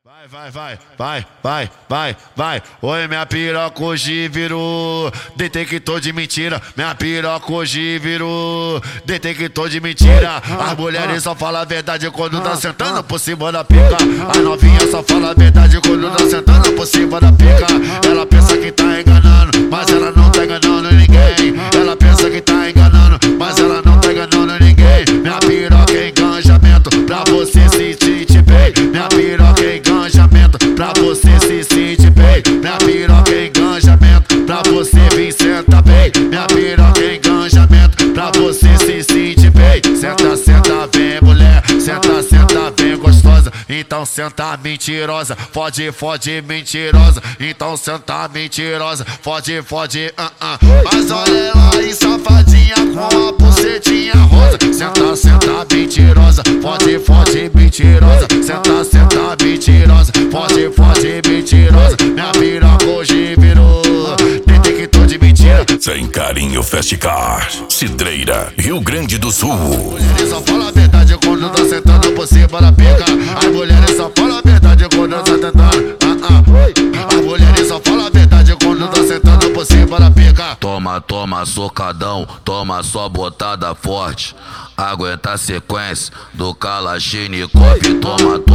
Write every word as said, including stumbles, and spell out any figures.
Vai, vai, vai, vai, vai, vai, vai. Oi, minha piroca hoje virou detector de mentira. Minha piroca hoje virou detector de mentira. As mulheres só falam a verdade quando tá sentando por cima da pica. As novinhas só falam a verdade quando tá sentando por cima da pica. Ela pensa que tá enganando, mas ela não tá enganando ninguém. Ela pensa que tá enganando, mas ela não tá enganando ninguém. Minha piroca é engajamento pra você se sentir bem. Minha piroca é engajamento pra você se sentir bem. Minha piroca é engajamento pra você vir sentar bem. Minha piroca é engajamento pra você se sentir bem. Senta, senta, vem mulher. Senta, senta, vem gostosa. Então senta mentirosa. Fode, fode mentirosa. Então senta mentirosa. Fode, fode, uh, uh. Mas olha ela aí safadinha com a bucetinha rosa. Senta, senta mentirosa. Fode, fode mentirosa. Senta, senta mentirosa. Fode, fode mentirosa. Minha piroca hoje virou detector de mentira. Sem Carinho Fast Car, Cidreira, Rio Grande do Sul. Mulheres só falam a verdade quando tá sentando por cima da pica. As mulheres só falam a verdade quando tá tentando. Ah, ah. As mulheres só falam a verdade quando tá sentando por cima da pica. Toma, toma, socadão, toma só botada forte. Aguenta a sequência do Kalashnikov. Toma,